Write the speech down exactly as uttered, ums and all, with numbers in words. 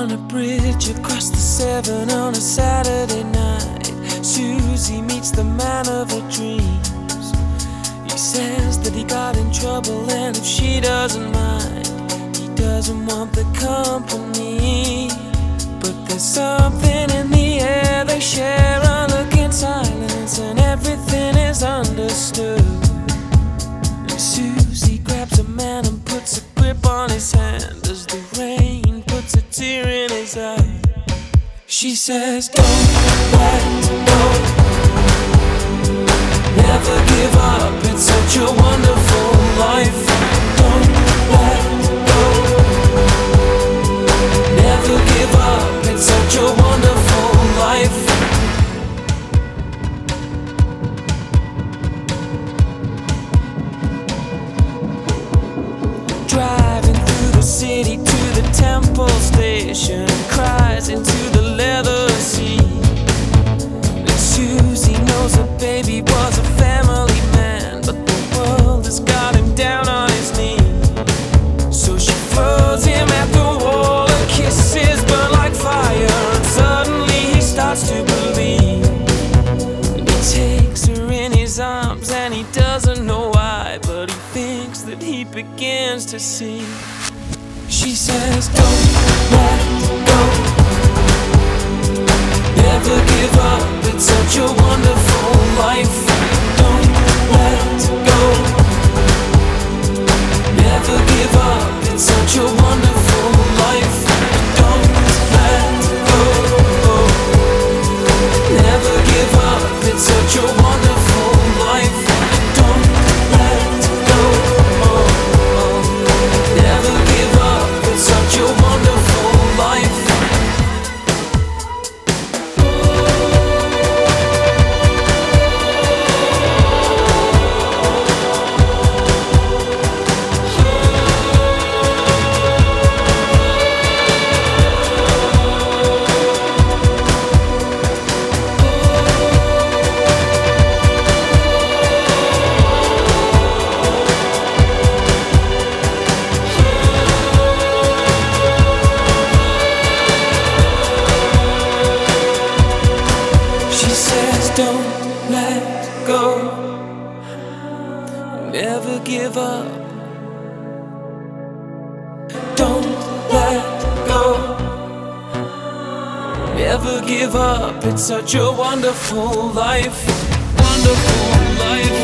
On a bridge across the Severn on a Saturday night, Susie meets the man of her dreams. He says that he got in trouble, and if she doesn't mind, he doesn't want the company. But there's something in the air, they share a look in silence, and everything is understood. And Susie grabs a man and puts a grip on his hand as the rain puts a tear in his eye. She says, don't let go, never give up, it's such a wonderful life. Don't let go, never give up, it's such a wonderful life. Driving through the city to the Temple Station, cries into the leather seat. And Susie knows her baby was a family man, but the world has got him down on his knees. So she throws him at the wall, and kisses burn like fire, and suddenly he starts to believe. And he takes her in his arms, and he doesn't know why, but he thinks that he begins to see. She says, don't let go, never give up, it's such a wonderful life. Don't let go, never give up, it's such a wonderful life. Don't let go, never give up, it's such a wonderful life. Don't let go, never give up, it's such a wonderful life. Don't let go, never give up. Don't let go, never give up. It's such a wonderful life, wonderful life.